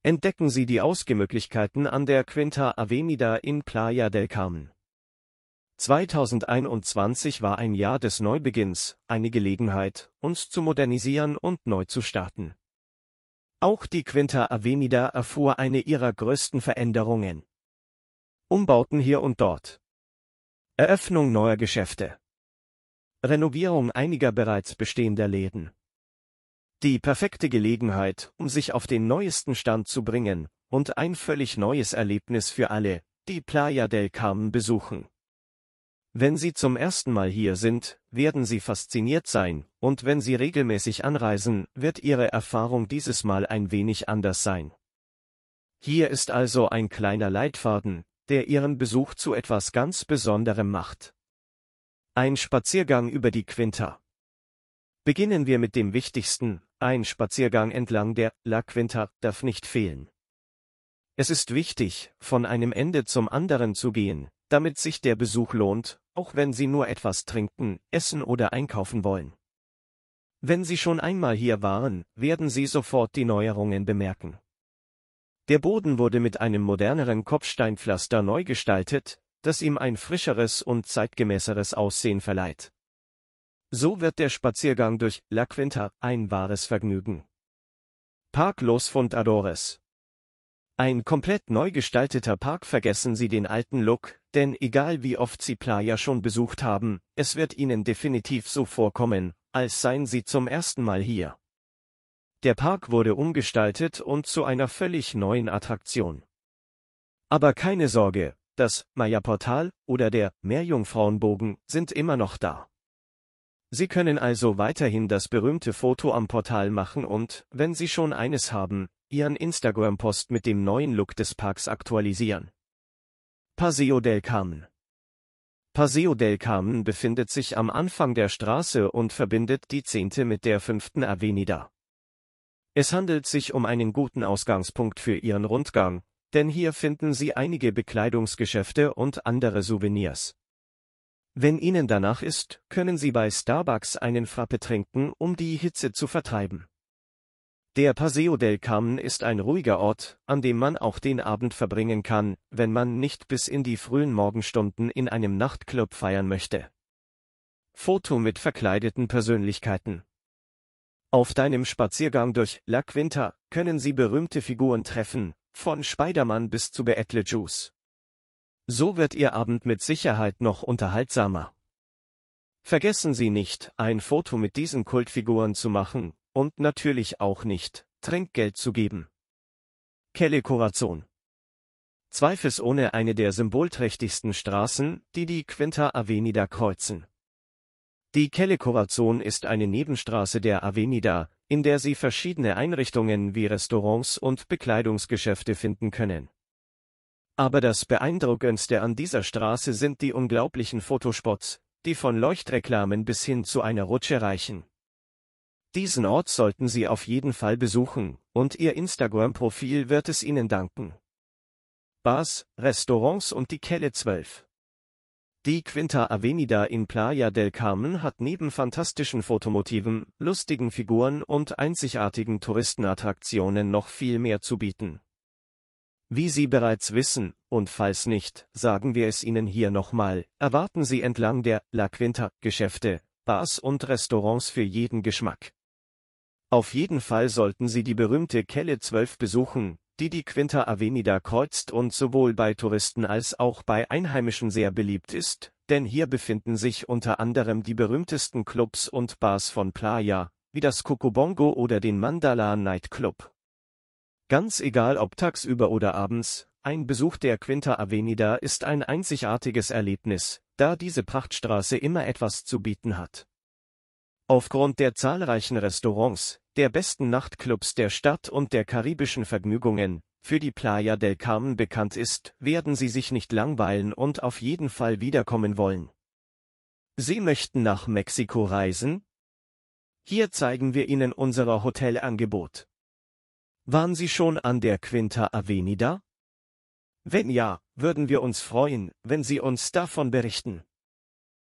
Entdecken Sie die Ausgehmöglichkeiten an der Quinta Avenida in Playa del Carmen. 2021 war ein Jahr des Neubeginns, eine Gelegenheit, uns zu modernisieren und neu zu starten. Auch die Quinta Avenida erfuhr eine ihrer größten Veränderungen. Umbauten hier und dort. Eröffnung neuer Geschäfte. Renovierung einiger bereits bestehender Läden. Die perfekte Gelegenheit, um sich auf den neuesten Stand zu bringen, und ein völlig neues Erlebnis für alle, die Playa del Carmen besuchen. Wenn Sie zum ersten Mal hier sind, werden Sie fasziniert sein, und wenn Sie regelmäßig anreisen, wird Ihre Erfahrung dieses Mal ein wenig anders sein. Hier ist also ein kleiner Leitfaden, der Ihren Besuch zu etwas ganz Besonderem macht. Ein Spaziergang über die Quinta. Beginnen wir mit dem Wichtigsten, ein Spaziergang entlang der La Quinta darf nicht fehlen. Es ist wichtig, von einem Ende zum anderen zu gehen, damit sich der Besuch lohnt, auch wenn Sie nur etwas trinken, essen oder einkaufen wollen. Wenn Sie schon einmal hier waren, werden Sie sofort die Neuerungen bemerken. Der Boden wurde mit einem moderneren Kopfsteinpflaster neu gestaltet, das ihm ein frischeres und zeitgemäßeres Aussehen verleiht. So wird der Spaziergang durch La Quinta ein wahres Vergnügen. Park Los Fundadores. Ein komplett neu gestalteter Park. Vergessen Sie den alten Look, denn egal wie oft Sie Playa schon besucht haben, es wird Ihnen definitiv so vorkommen, als seien Sie zum ersten Mal hier. Der Park wurde umgestaltet und zu einer völlig neuen Attraktion. Aber keine Sorge, das Maya-Portal oder der Meerjungfrauenbogen sind immer noch da. Sie können also weiterhin das berühmte Foto am Portal machen und, wenn Sie schon eines haben, Ihren Instagram-Post mit dem neuen Look des Parks aktualisieren. Paseo del Carmen. Paseo del Carmen befindet sich am Anfang der Straße und verbindet die 10. mit der 5. Avenida. Es handelt sich um einen guten Ausgangspunkt für Ihren Rundgang, denn hier finden Sie einige Bekleidungsgeschäfte und andere Souvenirs. Wenn Ihnen danach ist, können Sie bei Starbucks einen Frappe trinken, um die Hitze zu vertreiben. Der Paseo del Carmen ist ein ruhiger Ort, an dem man auch den Abend verbringen kann, wenn man nicht bis in die frühen Morgenstunden in einem Nachtclub feiern möchte. Foto mit verkleideten Persönlichkeiten. Auf deinem Spaziergang durch La Quinta können Sie berühmte Figuren treffen, von Spider-Man bis zu Beetlejuice. So wird Ihr Abend mit Sicherheit noch unterhaltsamer. Vergessen Sie nicht, ein Foto mit diesen Kultfiguren zu machen, und natürlich auch nicht, Trinkgeld zu geben. Calle Corazon. Zweifelsohne eine der symbolträchtigsten Straßen, die die Quinta Avenida kreuzen. Die Calle Corazon ist eine Nebenstraße der Avenida, in der Sie verschiedene Einrichtungen wie Restaurants und Bekleidungsgeschäfte finden können. Aber das Beeindruckendste an dieser Straße sind die unglaublichen Fotospots, die von Leuchtreklamen bis hin zu einer Rutsche reichen. Diesen Ort sollten Sie auf jeden Fall besuchen, und Ihr Instagram-Profil wird es Ihnen danken. Bars, Restaurants und die Calle 12. Die Quinta Avenida in Playa del Carmen hat neben fantastischen Fotomotiven, lustigen Figuren und einzigartigen Touristenattraktionen noch viel mehr zu bieten. Wie Sie bereits wissen, und falls nicht, sagen wir es Ihnen hier nochmal, erwarten Sie entlang der La Quinta Geschäfte, Bars und Restaurants für jeden Geschmack. Auf jeden Fall sollten Sie die berühmte Calle 12 besuchen, die die Quinta Avenida kreuzt und sowohl bei Touristen als auch bei Einheimischen sehr beliebt ist, denn hier befinden sich unter anderem die berühmtesten Clubs und Bars von Playa, wie das Cocobongo oder den Mandala Night Club. Ganz egal ob tagsüber oder abends, ein Besuch der Quinta Avenida ist ein einzigartiges Erlebnis, da diese Prachtstraße immer etwas zu bieten hat. Aufgrund der zahlreichen Restaurants, der besten Nachtclubs der Stadt und der karibischen Vergnügungen, für die Playa del Carmen bekannt ist, werden Sie sich nicht langweilen und auf jeden Fall wiederkommen wollen. Sie möchten nach Mexiko reisen? Hier zeigen wir Ihnen unser Hotelangebot. Waren Sie schon an der Quinta Avenida? Wenn ja, würden wir uns freuen, wenn Sie uns davon berichten.